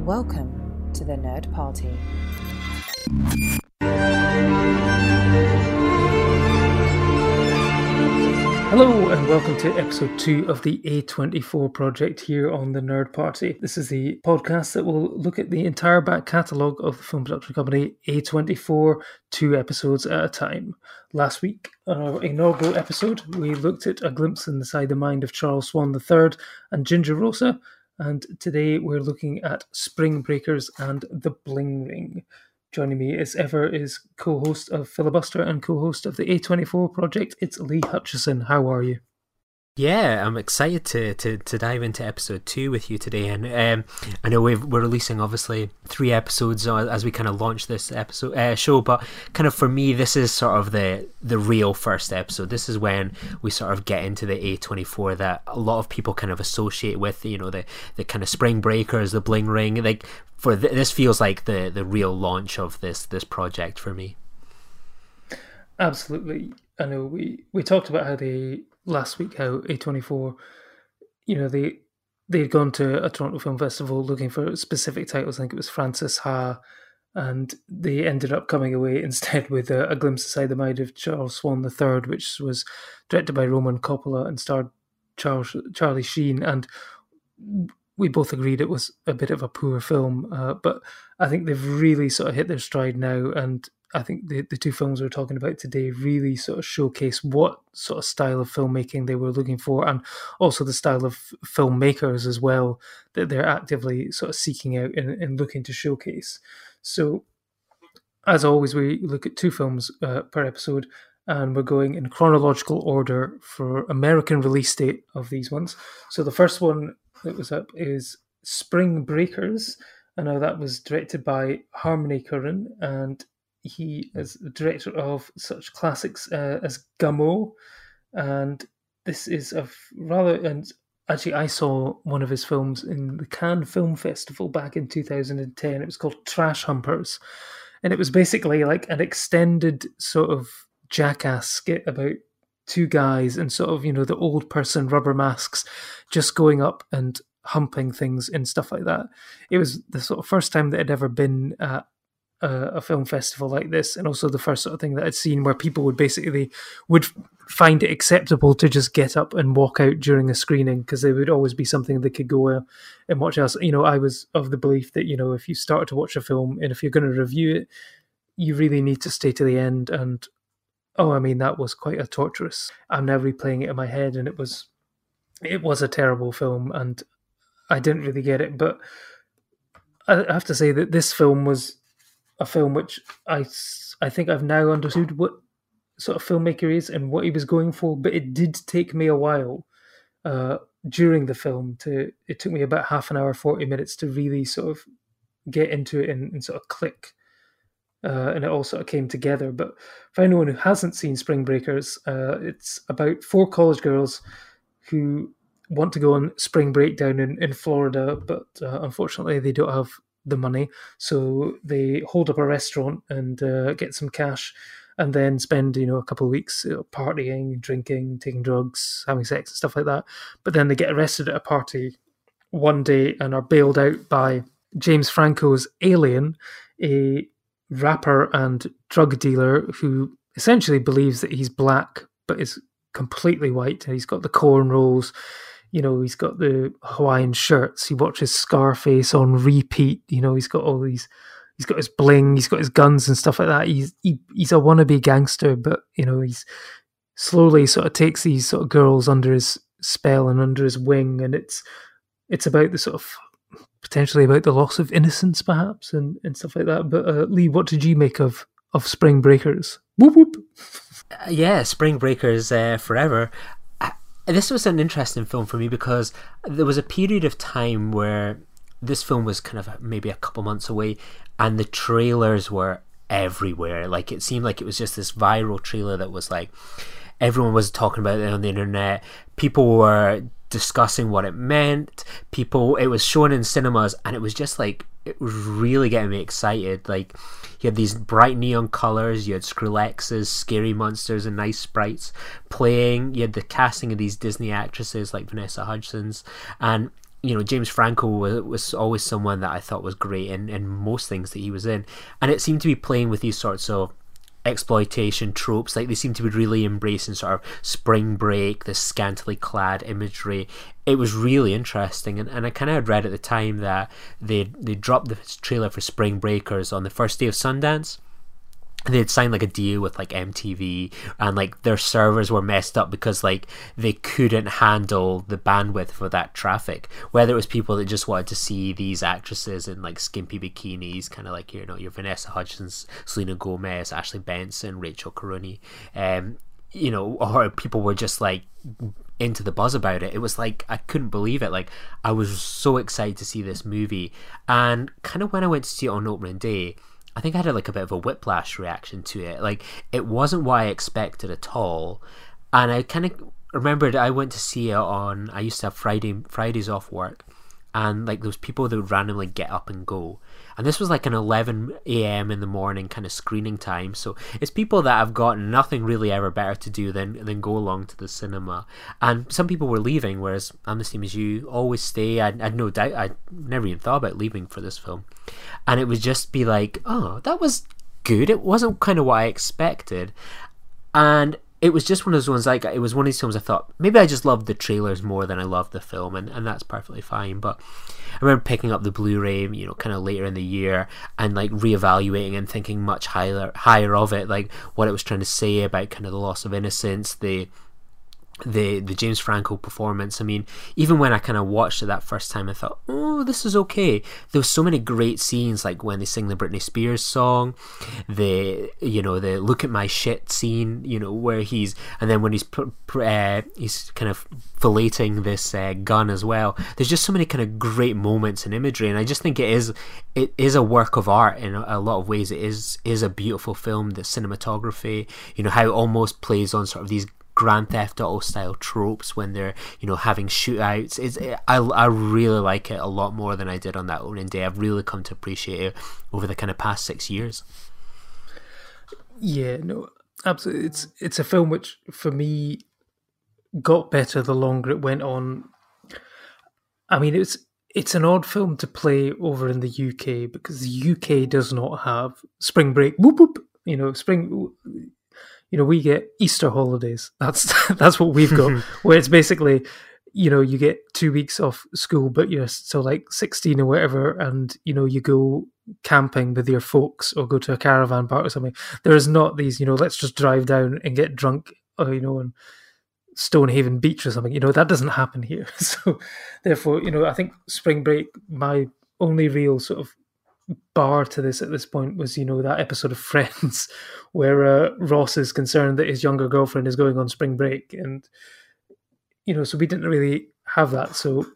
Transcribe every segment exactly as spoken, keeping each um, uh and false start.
Welcome to the Nerd Party. Hello and welcome to episode two of the A twenty-four project here on the Nerd Party. This is the podcast that will look at the entire back catalogue of the film production company A twenty-four, two episodes at a time. Last week, on our inaugural episode, we looked at A Glimpse Inside the Mind of Charles Swan the third and Ginger Rosa, and today we're looking at Spring Breakers and The Bling Ring. Joining me as ever is co-host of Filibuster and co-host of the A twenty-four project, it's Lee Hutchison. How are you? Yeah, I'm excited to, to, to dive into episode two with you today, and um, I know we've, we're releasing obviously three episodes as we kind of launch this episode uh, show, but kind of for me this is sort of the the real first episode. This is when we sort of get into the A twenty-four that a lot of people kind of associate with, you know, the the kind of Spring Breakers, the Bling Ring. Like for th- this feels like the the real launch of this this project for me. Absolutely. I know we we talked about how they last week how A twenty-four, you know, they they'd gone to a Toronto Film Festival looking for specific titles. I think it was Frances Ha, and they ended up coming away instead with a, a Glimpse Inside the Mind of Charles Swan the third, which was directed by Roman Coppola and starred Charles Charlie Sheen. And we both agreed it was a bit of a poor film, uh, but I think they've really sort of hit their stride now, and I think the, the two films we're talking about today really sort of showcase what sort of style of filmmaking they were looking for, and also the style of filmmakers as well that they're actively sort of seeking out and, and looking to showcase. So, as always, we look at two films uh, per episode, and we're going in chronological order for American release date of these ones. So the first one that was up is Spring Breakers. I know that was directed by Harmony Korine, and he is the director of such classics uh, as Gameau, and this is a rather, and actually I saw one of his films in the Cannes Film Festival back in two thousand ten. It was called Trash Humpers, and it was basically like an extended sort of Jackass skit about two guys and sort of, you know, the old person rubber masks just going up and humping things and stuff like that. It was the sort of first time that I'd ever been at a, a film festival like this, and also the first sort of thing that I'd seen where people would basically would find it acceptable to just get up and walk out during a screening, because there would always be something they could go uh, and watch else. You know, I was of the belief that, you know, if you start to watch a film and if you're going to review it, you really need to stay to the end. And oh, I mean, that was quite a torturous. I'm now replaying it in my head, and it was, it was a terrible film, and I didn't really get it. But I have to say that this film was a film which I, I think I've now understood what sort of filmmaker he is and what he was going for. But it did take me a while uh, during the film to. It took me about half an hour, forty minutes to really sort of get into it and, and sort of click. Uh, and it all sort of came together. But for anyone who hasn't seen Spring Breakers, uh, it's about four college girls who want to go on spring break down in, in Florida, but uh, unfortunately they don't have the money. So they hold up a restaurant and uh, get some cash, and then spend, you know, a couple of weeks you know, partying, drinking, taking drugs, having sex and stuff like that. But then they get arrested at a party one day and are bailed out by James Franco's Alien, a rapper and drug dealer who essentially believes that he's black but is completely white. He's got the cornrows, you know, he's got the Hawaiian shirts, he watches Scarface on repeat, you know, he's got all these, he's got his bling, he's got his guns and stuff like that. He's he, he's a wannabe gangster, but, you know, he's slowly sort of takes these sort of girls under his spell and under his wing, and it's it's about the sort of potentially about the loss of innocence, perhaps, and, and stuff like that. But uh, Lee, what did you make of, of Spring Breakers? Whoop whoop. Uh, yeah, Spring Breakers uh, forever. Uh, this was an interesting film for me because there was a period of time where this film was kind of maybe a couple months away, and the trailers were everywhere. Like, it seemed like it was just this viral trailer that was like everyone was talking about it on the internet. People were discussing what it meant. People, it was shown in cinemas, and it was just like, it was really getting me excited. Like, you had these bright neon colors, you had Skrillex's Scary Monsters and Nice Sprites playing, you had the casting of these Disney actresses like Vanessa Hudgens, and you know, James Franco was, was always someone that I thought was great in, in most things that he was in. And it seemed to be playing with these sorts of exploitation tropes. Like, they seem to be really embracing sort of spring break, this scantily clad imagery. It was really interesting, and, and I kind of had read at the time that they they dropped the trailer for Spring Breakers on the first day of Sundance. They had signed like a deal with like M T V, and like their servers were messed up because like they couldn't handle the bandwidth for that traffic, whether it was people that just wanted to see these actresses in like skimpy bikinis, kind of like, you know, your Vanessa Hudgens, Selena Gomez, Ashley Benson, Rachel Caruni, um you know, or people were just like into the buzz about it. It was like, I couldn't believe it. Like, I was so excited to see this movie, and kind of when I went to see it on opening day, I think I had like a bit of a whiplash reaction to it. Like, it wasn't what I expected at all. And I kind of remembered I went to see it on, I used to have Friday Fridays off work, and like those people that would randomly get up and go. And this was like an eleven a.m. in the morning kind of screening time. So it's people that have got nothing really ever better to do than than go along to the cinema. And some people were leaving, whereas I'm the same as you, always stay. I had no doubt, I never even thought about leaving for this film. And it would just be like, oh, that was good. It wasn't kind of what I expected. And it was just one of those ones, like, it was one of these films I thought, maybe I just loved the trailers more than I loved the film, and, and that's perfectly fine. But I remember picking up the Blu-ray, you know, kind of later in the year, and like reevaluating and thinking much higher higher of it, like what it was trying to say about kind of the loss of innocence, the the the James Franco performance. I mean, even when I kind of watched it that first time, I thought, oh, this is okay. There was so many great scenes, like when they sing the Britney Spears song, the, you know, the look at my shit scene, you know, where he's, and then when he's uh, he's kind of filleting this uh, gun as well. There's just so many kind of great moments and imagery, and I just think it is it is a work of art in a lot of ways. It is is a beautiful film. The cinematography, you know, how it almost plays on sort of these Grand Theft Auto style tropes when they're, you know, having shootouts. It's, it, I, I really like it a lot more than I did on that opening day. I've really come to appreciate it over the kind of past six years. Yeah, no, absolutely. It's it's a film which, for me, got better the longer it went on. I mean, it's it's an odd film to play over in the U K because the U K does not have spring break. Whoop whoop. You know, spring. You know, we get Easter holidays. That's that's what we've got. Where it's basically, you know, you get two weeks off school, but you're still like sixteen or whatever, and you know, you go camping with your folks or go to a caravan park or something. There is not these, you know, let's just drive down and get drunk, or, you know, on Stonehaven Beach or something. You know, that doesn't happen here. So therefore, you know, I think spring break, my only real sort of bar to this at this point was, you know, that episode of Friends where uh, Ross is concerned that his younger girlfriend is going on spring break, and you know, so we didn't really have that. So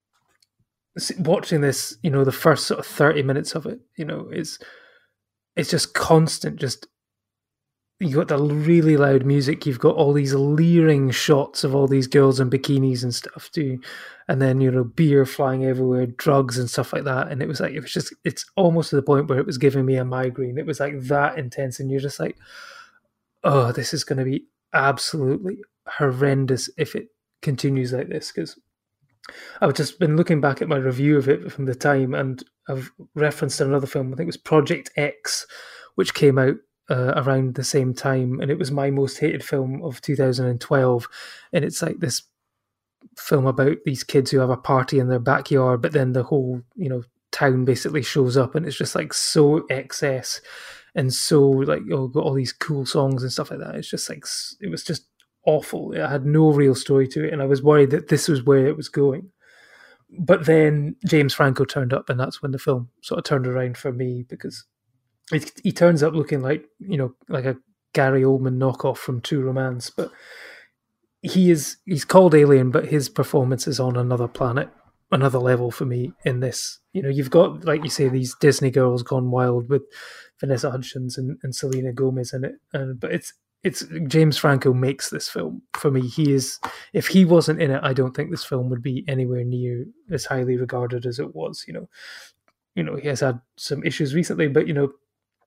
watching this, you know, the first sort of thirty minutes of it, you know, is it's just constant, just you got the really loud music, you've got all these leering shots of all these girls in bikinis and stuff too, and then, you know, beer flying everywhere, drugs and stuff like that. And it was like, it was just, it's almost to the point where it was giving me a migraine. It was like that intense, and you're just like, oh, this is going to be absolutely horrendous if it continues like this. Because I've just been looking back at my review of it from the time, and I've referenced another film, I think it was Project X, which came out Uh, around the same time, and it was my most hated film of two thousand twelve. And it's like this film about these kids who have a party in their backyard, but then the whole, you know, town basically shows up, and it's just like so excess and so like, oh, got all these cool songs and stuff like that. It's just like, it was just awful. It had no real story to it, and I was worried that this was where it was going. But then James Franco turned up, and that's when the film sort of turned around for me, because It, he turns up looking like, you know, like a Gary Oldman knockoff from True Romance, but he is, he's called Alien, but his performance is on another planet, another level for me in this. You know, you've got, like you say, these Disney girls gone wild with Vanessa Hudgens and, and Selena Gomez in it, and but it's it's James Franco makes this film for me. He is, if he wasn't in it, I don't think this film would be anywhere near as highly regarded as it was. You know, you know, he has had some issues recently, but you know,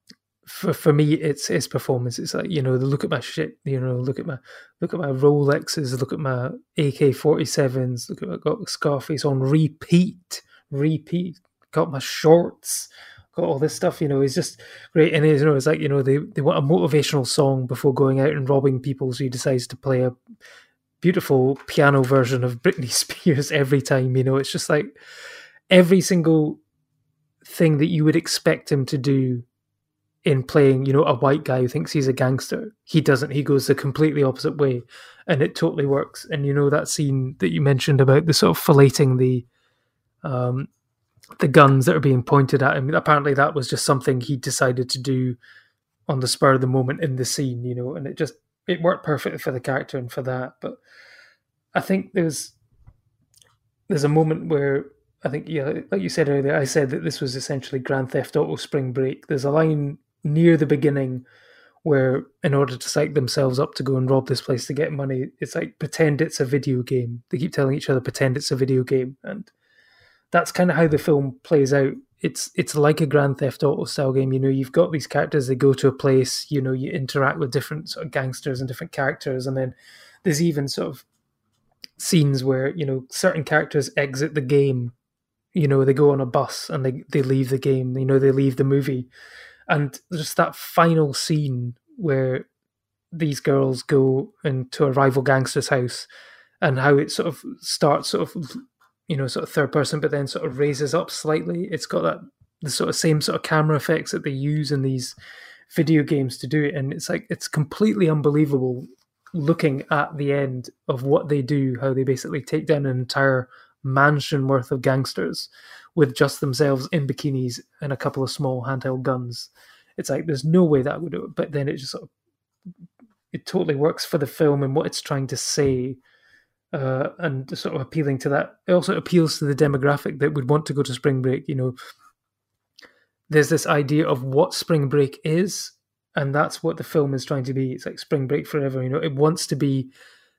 for for me, it's his performance. It's like, you know, the look at my shit, you know, look at my look at my Rolexes, look at my A K forty-sevens, look at my got Scarface on repeat, repeat. Got my shorts, got all this stuff. You know, he's just great. And you know, it's like, you know, they they want a motivational song before going out and robbing people, so he decides to play a beautiful piano version of Britney Spears every time. You know, it's just like every single thing that you would expect him to do in playing, you know, a white guy who thinks he's a gangster. He doesn't. He goes the completely opposite way, and it totally works. And you know, that scene that you mentioned about the sort of filleting the um the guns that are being pointed at him, apparently that was just something he decided to do on the spur of the moment in the scene, you know, and it just it worked perfectly for the character and for that. But I think there's there's a moment where I think, yeah, like you said earlier, I said that this was essentially Grand Theft Auto Spring Break. There's a line near the beginning where, in order to psych themselves up to go and rob this place to get money, it's like, pretend it's a video game. They keep telling each other, pretend it's a video game. And that's kind of how the film plays out. It's it's like a Grand Theft Auto style game. You know, you've got these characters, they go to a place, you know, you interact with different sort of gangsters and different characters. And then there's even sort of scenes where, you know, certain characters exit the game. You know, they go on a bus and they, they leave the game, you know, they leave the movie. And just that final scene where these girls go into a rival gangster's house, and how it sort of starts sort of, you know, sort of third person, but then sort of raises up slightly. It's got that the sort of same sort of camera effects that they use in these video games to do it. And it's like, it's completely unbelievable looking at the end of what they do, how they basically take down an entire mansion worth of gangsters with just themselves in bikinis and a couple of small handheld guns. It's like, there's no way that would do it, but then it just sort of, it totally works for the film and what it's trying to say, uh, and sort of appealing to that. It also appeals to the demographic that would want to go to spring break. You know, there's this idea of what spring break is, and that's what the film is trying to be. It's like spring break forever. You know, it wants to be,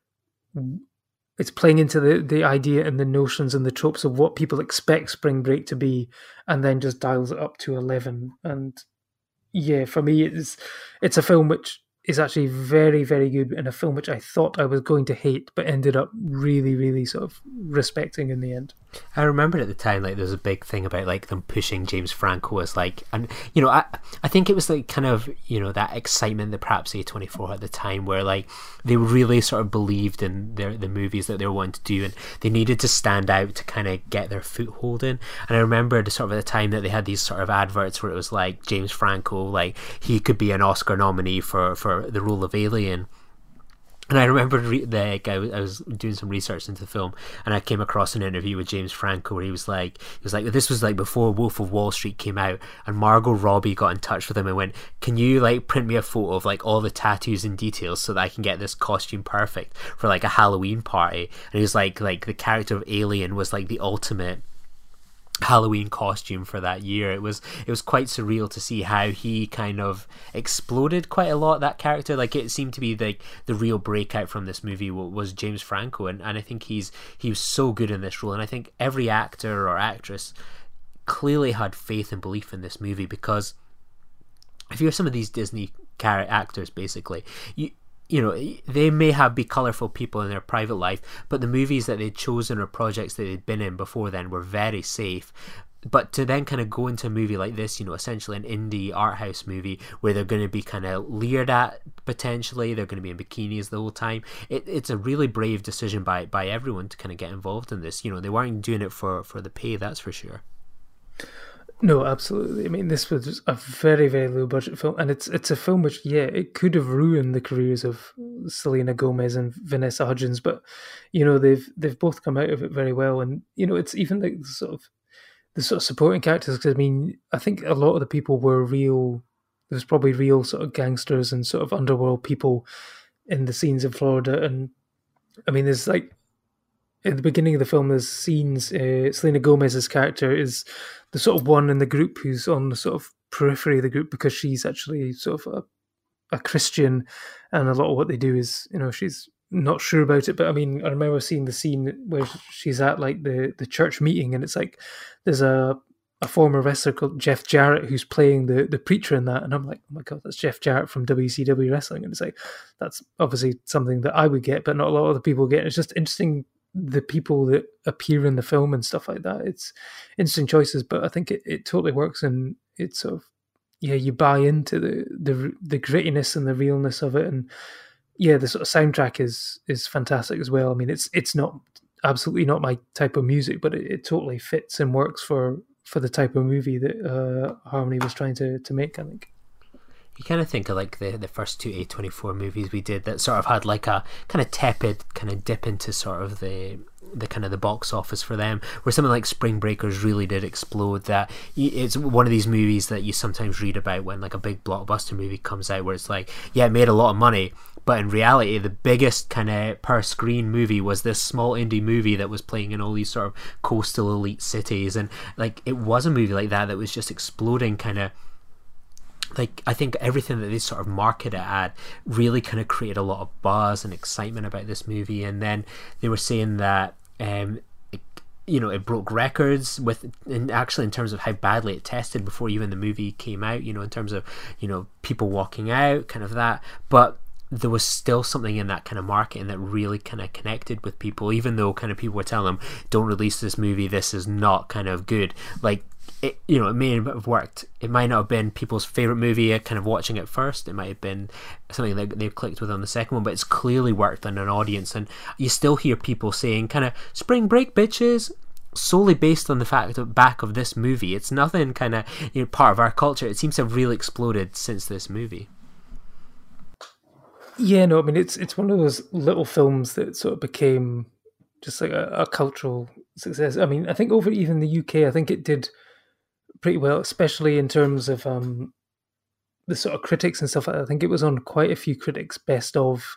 it's playing into the, the idea and the notions and the tropes of what people expect spring break to be, and then just dials it up to eleven. And yeah, for me, it's it's a film which is actually very, very good, and a film which I thought I was going to hate, but ended up really, really sort of respecting in the end. I remember at the time, like, there was a big thing about, like, them pushing James Franco as, like, and, you know, I I think it was, like, kind of, you know, that excitement that perhaps A twenty-four at the time, where, like, they really sort of believed in their the movies that they were wanting to do, and they needed to stand out to kind of get their foothold in. And I remember the sort of at the time that they had these sort of adverts where it was like, James Franco, like, he could be an Oscar nominee for, for the role of Alien. And I remember re- the guy, I was doing some research into the film, and I came across an interview with James Franco where he was like, he was like, this was like before Wolf of Wall Street came out, and Margot Robbie got in touch with him and went, can you like print me a photo of like all the tattoos and details so that I can get this costume perfect for like a Halloween party? And he was like, like the character of Alien was like the ultimate Halloween costume for that year. It was it was quite surreal to see how he kind of exploded quite a lot, that character. Like, it seemed to be like the real breakout from this movie was James Franco, and, and I think he's he was so good in this role. And I think every actor or actress clearly had faith and belief in this movie, because if you're some of these Disney car- actors, basically, you you know, they may have be colourful people in their private life, but the movies that they'd chosen or projects that they'd been in before then were very safe. But to then kind of go into a movie like this, you know, essentially an indie art house movie where they're going to be kind of leered at, potentially, they're going to be in bikinis the whole time. It, it's a really brave decision by by everyone to kind of get involved in this. You know, they weren't doing it for, for the pay, that's for sure. No, absolutely. I mean, this was a very, very low budget film, and it's it's a film which, yeah, it could have ruined the careers of Selena Gomez and Vanessa Hudgens, but you know, they've they've both come out of it very well, and you know, it's even like the sort of the sort of supporting characters. Because I mean, I think a lot of the people were real. There was probably real sort of gangsters and sort of underworld people in the scenes in Florida, and I mean, there's like, at the beginning of the film, there's scenes, uh, Selena Gomez's character is the sort of one in the group who's on the sort of periphery of the group, because she's actually sort of a, a Christian, and a lot of what they do is, you know, she's not sure about it. But I mean, I remember seeing the scene where she's at like the, the church meeting, and it's like there's a a former wrestler called Jeff Jarrett who's playing the, the preacher in that, and I'm like, oh my god, that's Jeff Jarrett from W C W Wrestling, and it's like, that's obviously something that I would get, but not a lot of other people get. It's just interesting, the people that appear in the film and stuff like that. It's interesting choices, but I think it, it totally works, and it's sort of, yeah, you buy into the, the the grittiness and the realness of it, and yeah, the sort of soundtrack is is fantastic as well. I mean, it's it's not absolutely not my type of music, but it, it totally fits and works for for the type of movie that uh, Harmony was trying to, to make, I think. You kind of think of like the, the first two A twenty-four movies we did that sort of had like a kind of tepid kind of dip into sort of the the kind of the box office for them, where something like Spring Breakers really did explode. That it's one of these movies that you sometimes read about when like a big blockbuster movie comes out, where it's like, yeah, it made a lot of money, but in reality the biggest kind of per screen movie was this small indie movie that was playing in all these sort of coastal elite cities, and like it was a movie like that that was just exploding. Kind of like, I think everything that they sort of marketed it at really kind of created a lot of buzz and excitement about this movie. And then they were saying that um it, you know, it broke records with, and actually in terms of how badly it tested before even the movie came out, you know, in terms of, you know, people walking out, kind of that. But there was still something in that kind of marketing that really kind of connected with people, even though kind of people were telling them, don't release this movie, this is not kind of good. Like, it, you know, it may have worked. It might not have been people's favorite movie kind of watching it first. It might have been something that they clicked with on the second one, but it's clearly worked on an audience. And you still hear people saying kind of Spring Break bitches, solely based on the fact that back of this movie. It's nothing kind of, you know, part of our culture. It seems to have really exploded since this movie. Yeah, no, I mean, it's it's one of those little films that sort of became just like a, a cultural success. I mean, I think over even the U K, I think it did pretty well, especially in terms of um, the sort of critics and stuff like that. I think it was on quite a few critics' best of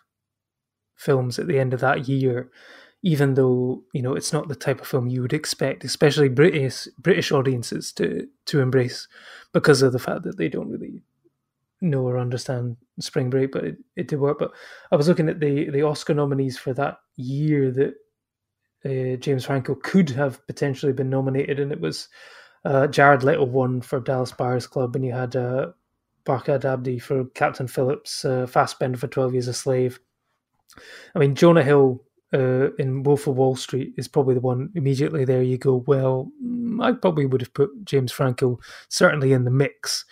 films at the end of that year, even though, you know, it's not the type of film you would expect, especially British British audiences to to embrace, because of the fact that they don't really know or understand Spring Break, but it, it did work. But I was looking at the, the Oscar nominees for that year that uh, James Franco could have potentially been nominated, and it was uh, Jared Leto won for Dallas Buyers Club, and you had uh, Barkhad Abdi for Captain Phillips, uh, Fassbender for twelve Years a Slave. I mean, Jonah Hill uh, in Wolf of Wall Street is probably the one immediately there you go, well, I probably would have put James Franco certainly in the mix.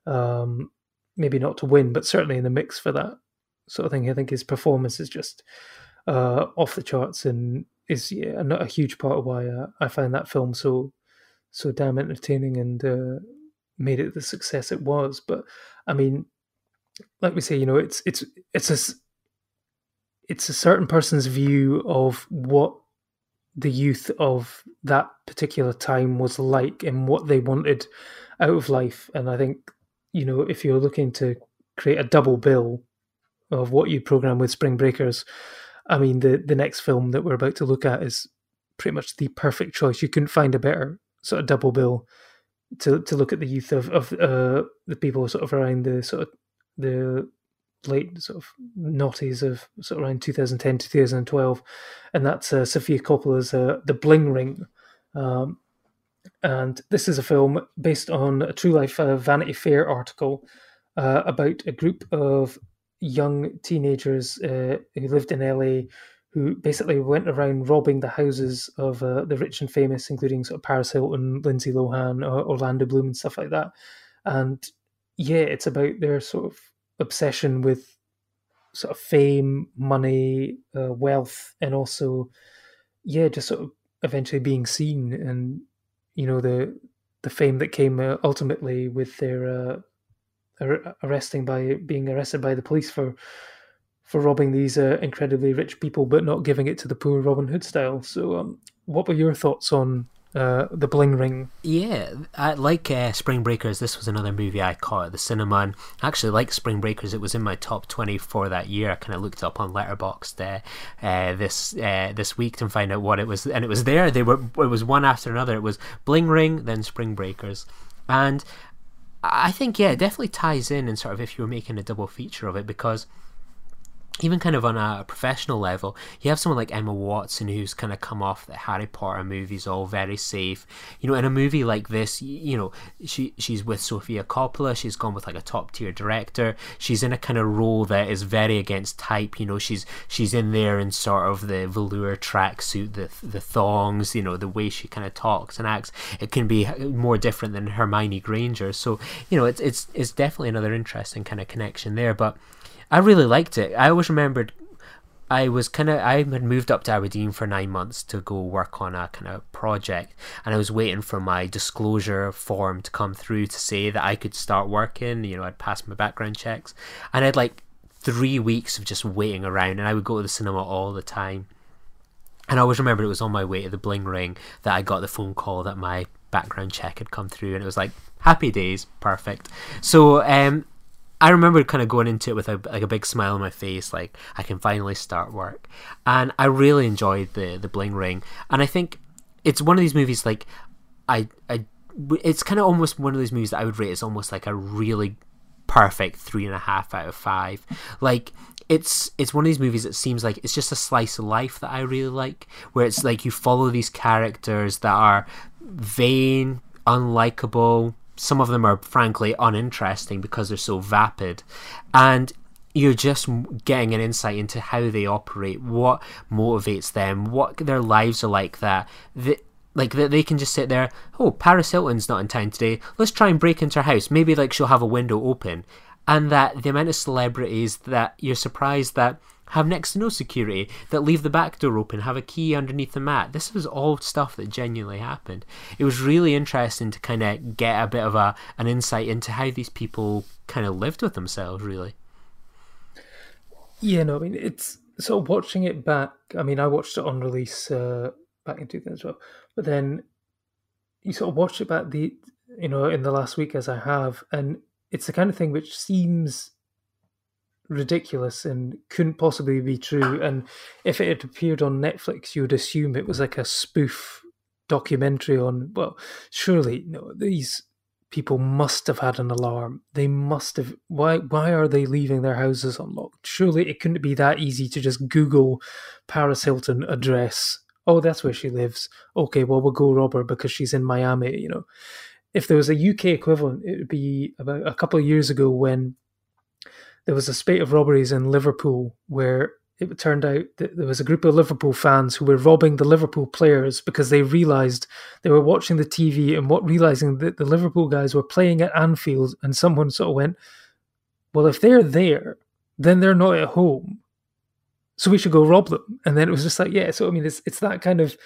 Um, maybe not to win, but certainly in the mix for that sort of thing. I think his performance is just uh, off the charts, and is yeah, not a huge part of why uh, I find that film so so damn entertaining and uh, made it the success it was. But I mean, like we say, you know, it's it's it's a it's a certain person's view of what the youth of that particular time was like and what they wanted out of life. And I think, you know, if you're looking to create a double bill of what you program with Spring Breakers, I mean, the, the next film that we're about to look at is pretty much the perfect choice. You couldn't find a better sort of double bill to to look at the youth of, of uh, the people sort of around the sort of the late sort of noughties of sort of around two thousand ten to two thousand twelve, and that's uh, Sofia Coppola's uh, The Bling Ring. Um, and this is a film based on a true life uh, Vanity Fair article uh, about a group of young teenagers uh, who lived in L A, who basically went around robbing the houses of uh, the rich and famous, including sort of Paris Hilton, Lindsay Lohan, or Orlando Bloom, and stuff like that. And yeah, it's about their sort of obsession with sort of fame, money, uh, wealth, and also, yeah, just sort of eventually being seen, and you know, the the fame that came uh, ultimately with their uh, ar- arresting by being arrested by the police for for robbing these uh, incredibly rich people, but not giving it to the poor Robin Hood style. So, um, what were your thoughts on uh, The Bling Ring? Yeah, I, like uh, Spring Breakers, this was another movie I caught at the cinema, and actually, like Spring Breakers, it was in my top twenty for that year. I kind of looked up on Letterboxd uh, uh, this uh, this week to find out what it was, and it was there. They were it was one after another. It was Bling Ring, then Spring Breakers, and I think yeah, it definitely ties in, and sort of if you were making a double feature of it, because even kind of on a professional level, you have someone like Emma Watson who's kind of come off the Harry Potter movies, all very safe. You know, in a movie like this, you know, she she's with Sofia Coppola. She's gone with like a top tier director. She's in a kind of role that is very against type. You know, she's she's in there in sort of the velour tracksuit, the the thongs. You know, the way she kind of talks and acts. It can be more different than Hermione Granger. So you know, it's it's it's definitely another interesting kind of connection there, but. I really liked it. I always remembered I was kind of, I had moved up to Aberdeen for nine months to go work on a kind of project, and I was waiting for my disclosure form to come through to say that I could start working. You know, I'd passed my background checks, and I had like three weeks of just waiting around, and I would go to the cinema all the time. And I always remember it was on my way to the Bling Ring that I got the phone call that my background check had come through, and it was like, happy days, perfect. So, um, I remember kind of going into it with a like a big smile on my face, like I can finally start work, and I really enjoyed the the Bling Ring. And I think it's one of these movies like I I it's kind of almost one of those movies that I would rate as almost like a really perfect three and a half out of five. Like it's it's one of these movies that seems like it's just a slice of life that I really like, where it's like you follow these characters that are vain, unlikable. Some of them are frankly uninteresting because they're so vapid, and you're just getting an insight into how they operate, what motivates them, what their lives are like, that they, like that they can just sit there, oh, Paris Hilton's not in town today, let's try and break into her house, maybe like she'll have a window open. And that the amount of celebrities that you're surprised that have next to no security, that leave the back door open, have a key underneath the mat. This was all stuff that genuinely happened. It was really interesting to kind of get a bit of a an insight into how these people kind of lived with themselves, really. Yeah, no, I mean, it's sort of watching it back. I mean, I watched it on release uh, back in two thousand twelve, but then you sort of watch it back the, you know, in the last week as I have, and it's the kind of thing which seems ridiculous and couldn't possibly be true, and if it had appeared on Netflix you would assume it was like a spoof documentary on, well, surely no, these people must have had an alarm, they must have, why why are they leaving their houses unlocked? Surely it couldn't be that easy to just Google Paris Hilton address, oh, that's where she lives, okay, well, we'll go rob her because she's in Miami. You know, if there was a U K equivalent, it would be about a couple of years ago when there was a spate of robberies in Liverpool where it turned out that there was a group of Liverpool fans who were robbing the Liverpool players because they realised they were watching the T V and what realising that the Liverpool guys were playing at Anfield, and someone sort of went, well, if they're there, then they're not at home, so we should go rob them. And then it was just like, yeah, so I mean, it's it's that kind of,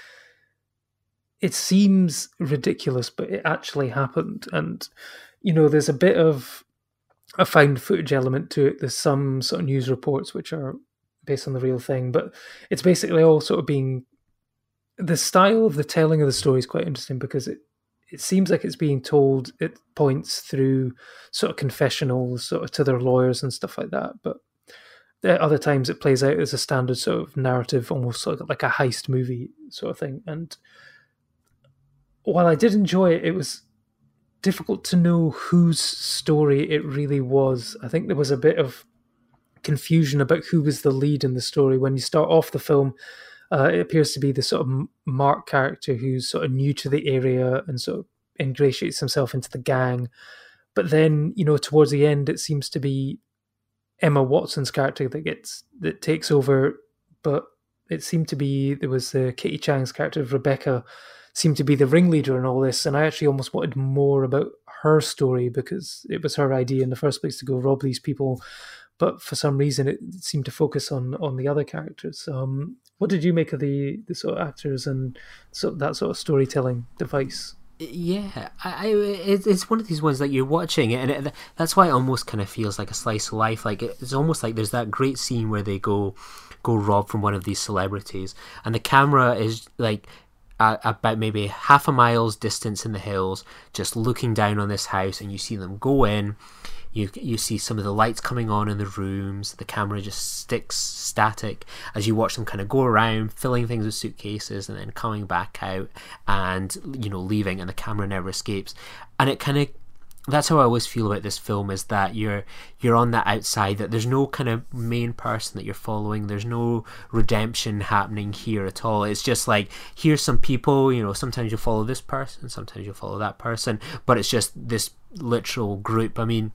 it seems ridiculous, but it actually happened. And, you know, there's a bit of a found footage element to it. There's some sort of news reports which are based on the real thing, but it's basically all sort of being, the style of the telling of the story is quite interesting because it, it seems like it's being told at points through sort of confessionals sort of to their lawyers and stuff like that, but at other times it plays out as a standard sort of narrative, almost like, like a heist movie sort of thing. And while I did enjoy it, it was difficult to know whose story it really was. I think there was a bit of confusion about who was the lead in the story. When you start off the film, uh, it appears to be the sort of Mark character who's sort of new to the area and sort of ingratiates himself into the gang. But then, you know, towards the end, it seems to be Emma Watson's character that gets that takes over. But it seemed to be, there was the Kitty Chang's character of Rebecca seemed to be the ringleader in all this, and I actually almost wanted more about her story because it was her idea in the first place to go rob these people, but for some reason it seemed to focus on on the other characters. Um, what did you make of the, the sort of actors and so that sort of storytelling device? Yeah, I, I it's one of these ones that you're watching it, and it, that's why it almost kind of feels like a slice of life. Like it's almost like there's that great scene where they go go rob from one of these celebrities, and the camera is like about maybe half a mile's distance in the hills, just looking down on this house, and you see them go in. You you see some of the lights coming on in the rooms. The camera just sticks static as you watch them kind of go around, filling things with suitcases, and then coming back out and, you know, leaving, and the camera never escapes. And it kind of that's how I always feel about this film, is that you're you're on that outside, that there's no kind of main person that you're following, there's no redemption happening here at all. It's just like, here's some people, you know, sometimes you follow this person, sometimes you follow that person, but it's just this literal group. I mean,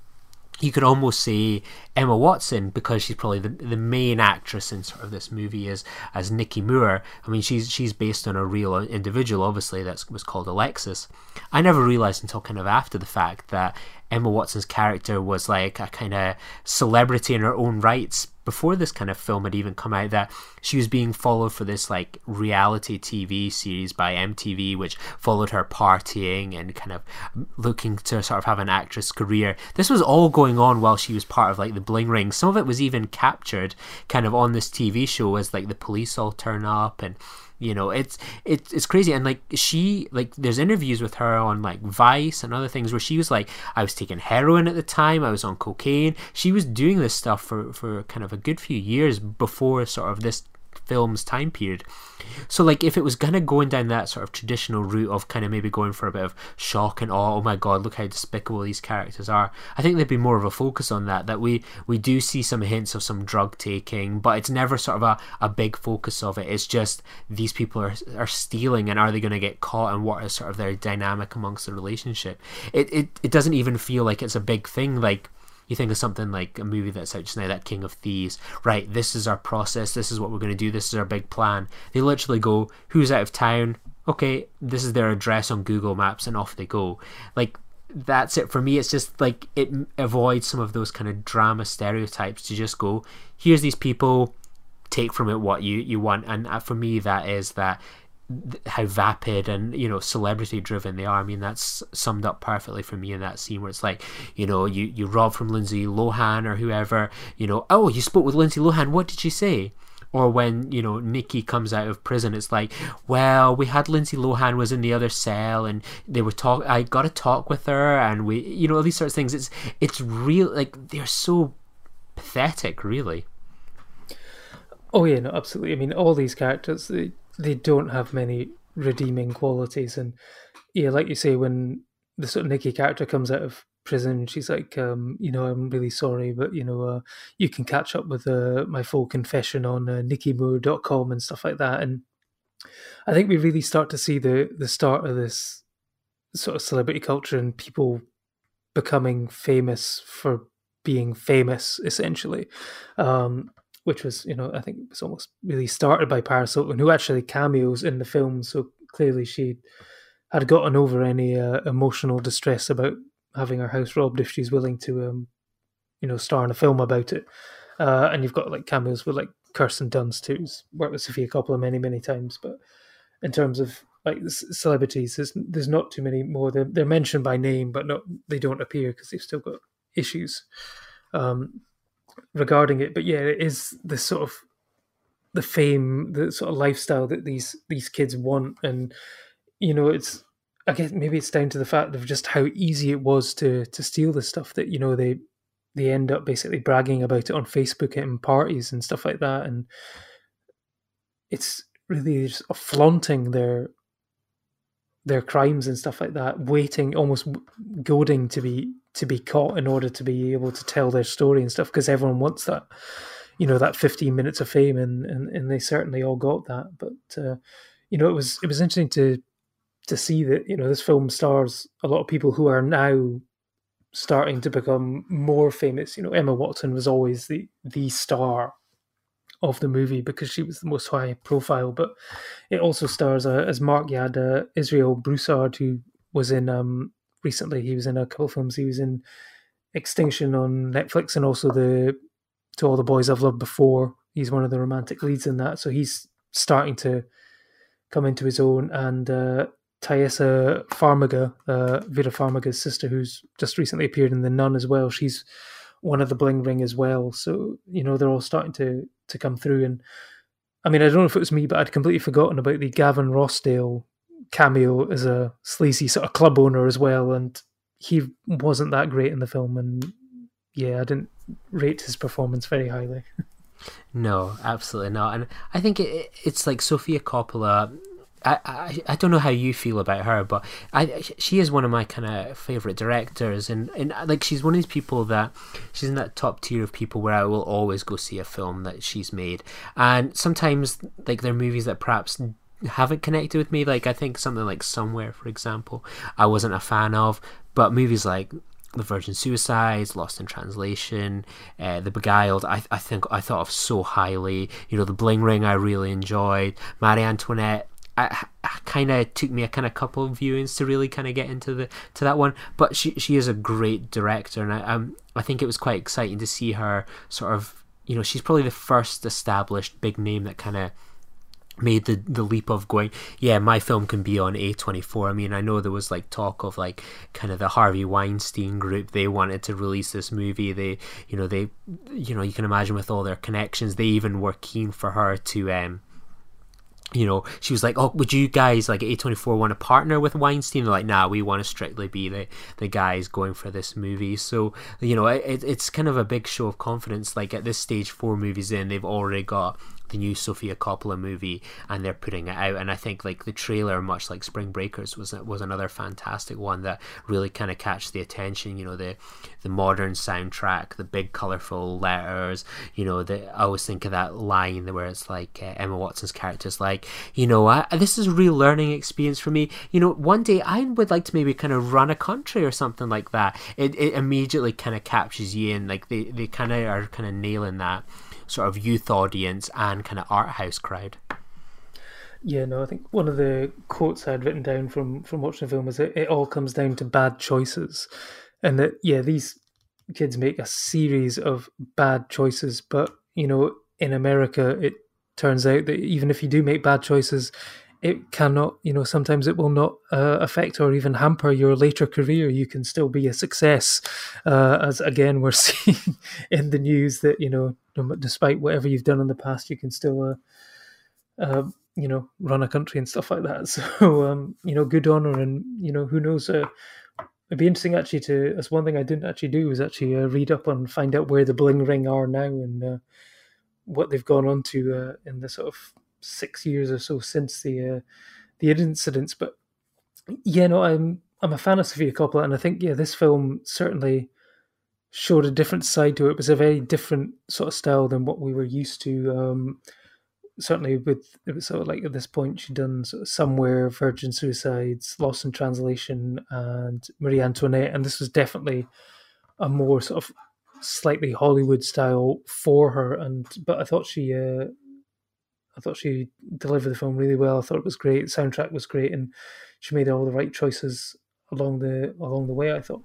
you could almost say Emma Watson, because she's probably the the main actress in sort of this movie, is as Nikki Moore. I mean, she's she's based on a real individual, obviously, that was called Alexis. I never realised until kind of after the fact that Emma Watson's character was like a kind of celebrity in her own rights before this kind of film had even come out, that she was being followed for this like reality T V series by M T V, which followed her partying and kind of looking to sort of have an actress career. This was all going on while she was part of like the Bling Ring. Some of it was even captured kind of on this T V show as like the police all turn up, and you know, it's it's it's crazy. And like she, like there's interviews with her on like Vice and other things where she was like, I was taking heroin at the time, I was on cocaine. She was doing this stuff for for kind of a good few years before sort of this film's time period. So like, if it was gonna go down that sort of traditional route of kind of maybe going for a bit of shock and awe, oh my god, look how despicable these characters are, I think there'd be more of a focus on that, that we we do see some hints of some drug taking, but it's never sort of a, a big focus of it. It's just these people are are stealing, and are they going to get caught, and what is sort of their dynamic amongst the relationship. It, it it doesn't even feel like it's a big thing. Like, you think of something like a movie that's out just now, that King of Thieves, right, this is our process, this is what we're going to do, this is our big plan. They literally go, who's out of town? Okay, this is their address on Google Maps, and off they go. Like, that's it for me. It's just like, it avoids some of those kind of drama stereotypes to just go, here's these people, take from it what you, you want. And for me, that is that how vapid and, you know, celebrity driven they are. I mean, that's summed up perfectly for me in that scene where it's like, you know, you, you rob from Lindsay Lohan or whoever, you know, oh, you spoke with Lindsay Lohan, what did she say? Or when, you know, Nikki comes out of prison, it's like, well, we had Lindsay Lohan was in the other cell, and they were talk. I got to talk with her, and we, you know, all these sorts of things. It's it's real, like, they're so pathetic, really. Oh yeah, no, absolutely. I mean, all these characters, they they don't have many redeeming qualities, and yeah, like you say, when the sort of Nikki character comes out of prison, she's like, um, you know, I'm really sorry, but you know, uh, you can catch up with uh, my full confession on uh, nikki moore dot com and stuff like that. And I think we really start to see the the start of this sort of celebrity culture and people becoming famous for being famous, essentially. Um, which was, you know, I think it was almost really started by Paris Hilton, who actually cameos in the film. So clearly she had gotten over any uh, emotional distress about having her house robbed if she's willing to, um, you know, star in a film about it. Uh, and you've got like cameos with like Kirsten Dunst, who's worked with Sophia Coppola many, many times. But in terms of like celebrities, there's, there's not too many more. They're, they're mentioned by name, but not they don't appear because they've still got issues. Um, regarding it. But yeah, it is the sort of the fame, the sort of lifestyle that these these kids want. And you know, it's, I guess maybe it's down to the fact of just how easy it was to to steal this stuff, that, you know, they they end up basically bragging about it on Facebook and parties and stuff like that. And it's really just flaunting their their crimes and stuff like that, waiting, almost goading to be to be caught in order to be able to tell their story and stuff, because everyone wants that, you know, that fifteen minutes of fame, and, and, and they certainly all got that. But uh, you know, it was it was interesting to to see that, you know, this film stars a lot of people who are now starting to become more famous. You know, Emma Watson was always the the star of the movie because she was the most high profile, but it also stars uh, as Mark Yad, uh, Israel Broussard, who was in um recently he was in a couple of films. He was in Extinction on Netflix, and also the To All the Boys I've Loved Before. He's one of the romantic leads in that, so he's starting to come into his own. And uh, Taissa Farmiga, uh, Vera Farmiga's sister, who's just recently appeared in The Nun as well, she's one of the Bling Ring as well. So, you know, they're all starting to to come through. And I mean, I don't know if it was me, but I'd completely forgotten about the Gavin Rossdale cameo as a sleazy sort of club owner as well, and he wasn't that great in the film. And yeah, I didn't rate his performance very highly. No, absolutely not. And I think it, it's like Sophia Coppola, I, I, I don't know how you feel about her, but I she is one of my kind of favorite directors, and, and like she's one of these people that she's in that top tier of people where I will always go see a film that she's made. And sometimes like there are movies that perhaps haven't connected with me, like I think something like Somewhere, for example, I wasn't a fan of, but movies like The Virgin Suicides, Lost in Translation, uh, The Beguiled, I, I think I thought of so highly. You know, The Bling Ring I really enjoyed. Marie Antoinette, I, I kind of took me a kind of couple of viewings to really kind of get into the to that one, but she she is a great director, and I um I think it was quite exciting to see her sort of, you know, she's probably the first established big name that kind of made the the leap of going, yeah, my film can be on A twenty-four. I mean, I know there was like talk of like kind of the Harvey Weinstein group, they wanted to release this movie, they you know they you know you can imagine with all their connections, they even were keen for her to um you know, she was like, oh, would you guys like A twenty-four want to partner with Weinstein? They're like, nah, we want to strictly be the the guys going for this movie. So, you know, it, it's kind of a big show of confidence. Like at this stage, four movies in, they've already got the new Sofia Coppola movie and they're putting it out. And I think like the trailer, much like Spring Breakers, was was another fantastic one that really kind of catch the attention. You know, the the modern soundtrack, the big colorful letters, you know, the, I always think of that line where it's like uh, Emma Watson's character's like, you know, I, this is a real learning experience for me. You know, one day I would like to maybe kind of run a country or something like that. It, it immediately kind of captures you in. Like they, they kind of are kind of nailing that sort of youth audience and kind of art house crowd. Yeah, no, I think one of the quotes I'd written down from, from watching the film is that it all comes down to bad choices. And that, yeah, these kids make a series of bad choices. But, you know, in America, it turns out that even if you do make bad choices, it cannot, you know, sometimes it will not uh, affect or even hamper your later career. You can still be a success. Uh, as, again, we're seeing in the news that, you know, despite whatever you've done in the past, you can still... Uh, uh, you know, run a country and stuff like that. So, um, you know, good on her, and, you know, who knows, uh, it'd be interesting actually to, that's one thing I didn't actually do, was actually uh, read up on, find out where the Bling Ring are now and uh, what they've gone on to uh, in the sort of six years or so since the uh, the incidents. But yeah, no, I'm I'm a fan of Sofia Coppola, and I think, yeah, this film certainly showed a different side to it. It was a very different sort of style than what we were used to. Um, certainly with, it was sort of like at this point she'd done sort of Somewhere, Virgin Suicides, Lost in Translation, and Marie Antoinette, and this was definitely a more sort of slightly Hollywood style for her. And but I thought she, uh, I thought she delivered the film really well. I thought it was great. The soundtrack was great, and she made all the right choices along the along the way, I thought.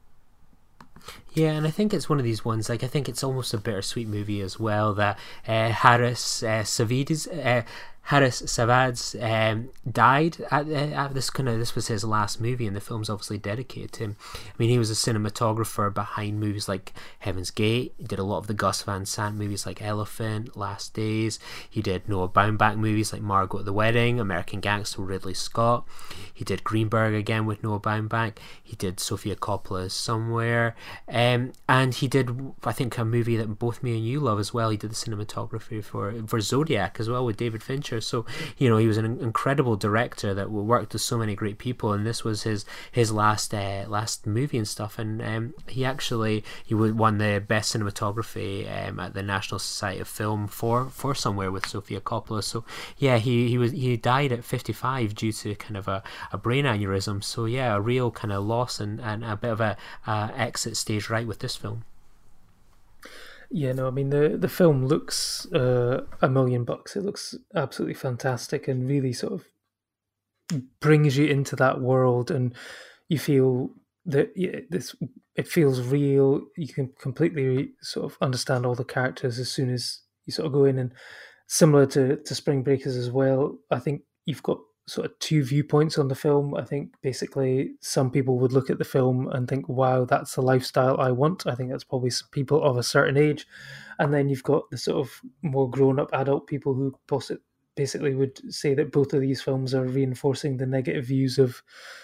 Yeah, and I think it's one of these ones, like, I think it's almost a bittersweet movie as well, that uh, Harris uh, Savides, uh, Harris Savads um, died at, uh, at this kind of, this was his last movie, and the film's obviously dedicated to him. I mean, he was a cinematographer behind movies like Heaven's Gate. He did a lot of the Gus Van Sant movies like Elephant, Last Days. He did Noah Baumbach movies like Margot at the Wedding, American Gangster with Ridley Scott. He did Greenberg again with Noah Baumbach. He did Sofia Coppola's Somewhere. Um, and he did, I think, a movie that both me and you love as well. He did the cinematography for, for Zodiac as well with David Fincher. So, you know, he was an incredible director that worked with so many great people, and this was his his last uh, last movie and stuff. And um, he actually he won the best cinematography um, at the National Society of Film for, for Somewhere with Sofia Coppola. So yeah, he he was he died at fifty-five due to kind of a, a brain aneurysm. So yeah, a real kind of loss and, and a bit of a uh, exit stage right with this film. Yeah, no, I mean, the, the film looks uh, a million bucks. It looks absolutely fantastic and really sort of brings you into that world, and you feel that, yeah, this, it feels real. You can completely sort of understand all the characters as soon as you sort of go in. And similar to, to Spring Breakers as well, I think you've got sort of two viewpoints on the film. I think basically some people would look at the film and think, wow, that's the lifestyle I want. I think that's probably some people of a certain age. And then you've got the sort of more grown-up adult people who basically would say that both of these films are reinforcing the negative views of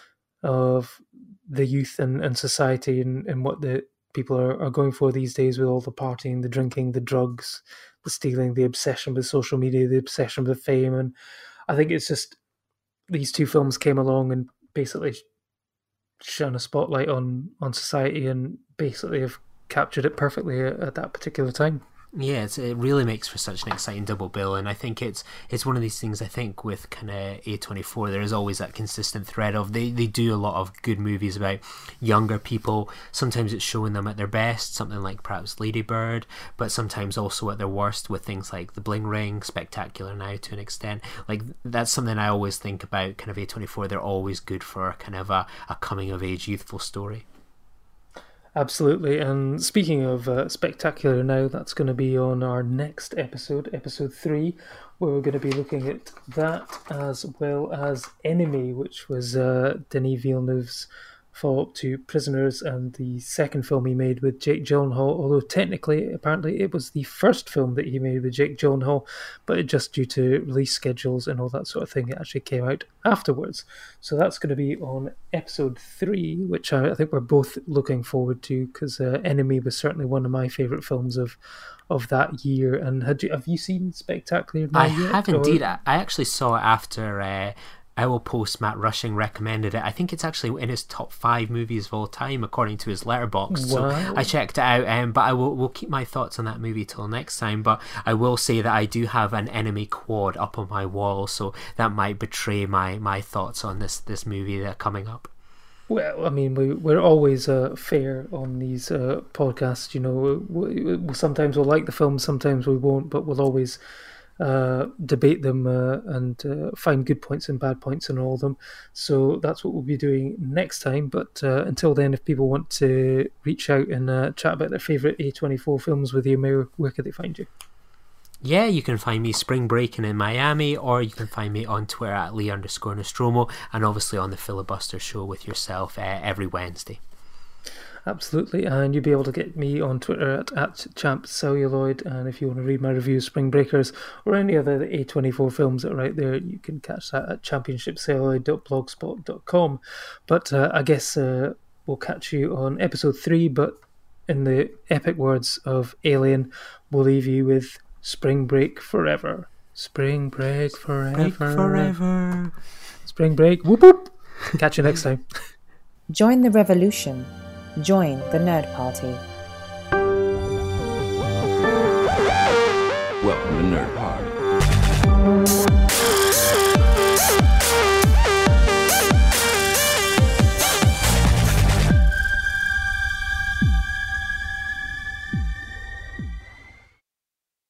of the youth and, and society, and, and what the people are, are going for these days with all the partying, the drinking, the drugs, the stealing, the obsession with social media, the obsession with fame. And I think it's just, these two films came along and basically shone a spotlight on on society and basically have captured it perfectly at, at that particular time. Yeah, it's, it really makes for such an exciting double bill, and I think it's it's one of these things. I think with kind of A twenty-four, there is always that consistent thread of they, they do a lot of good movies about younger people. Sometimes it's showing them at their best, something like perhaps Lady Bird, but sometimes also at their worst with things like The Bling Ring, Spectacular Now to an extent. Like that's something I always think about. Kind of A twenty-four, they're always good for kind of a, a coming of age youthful story. Absolutely. And speaking of uh, Spectacular Now, that's going to be on our next episode, episode three, where we're going to be looking at that as well as Enemy, which was uh, Denis Villeneuve's follow-up to Prisoners and the second film he made with Jake Gyllenhaal, although technically, apparently, it was the first film that he made with Jake Gyllenhaal, but it just due to release schedules and all that sort of thing, it actually came out afterwards. So that's going to be on episode three, which I, I think we're both looking forward to, because uh, Enemy was certainly one of my favourite films of of that year. And had you, have you seen Spectacular Now I yet, have or? indeed. I actually saw it after... Uh... Owl Post Matt Rushing recommended it. I think it's actually in his top five movies of all time according to his letterbox. Wow. So I checked it out, um, but I will will keep my thoughts on that movie till next time. But I will say that I do have an Enemy quad up on my wall, so that might betray my, my thoughts on this this movie that are coming up. Well, I mean, we, we're always uh, fair on these uh, podcasts, you know. We, we, sometimes we'll like the film, sometimes we won't, but we'll always uh, debate them uh, and uh, find good points and bad points in all of them. So that's what we'll be doing next time. But uh, until then, if people want to reach out and uh, chat about their favourite A twenty-four films with you, where, where could they find you? Yeah, you can find me spring breaking in Miami, or you can find me on Twitter at Lee underscore Nostromo, and obviously on the Filibuster Show with yourself uh, every Wednesday. Absolutely, and you'll be able to get me on Twitter at, at Champ Celluloid, and if you want to read my review of Spring Breakers or any other A twenty-four films that are out there, you can catch that at championship celluloid dot blogspot dot com. But uh, I guess uh, we'll catch you on episode three, but in the epic words of Alien, we'll leave you with Spring Break Forever. Spring Break Forever. Break forever. Spring Break. Whoop whoop. Catch you next time. Join the revolution. Join the Nerd Party. Welcome to Nerd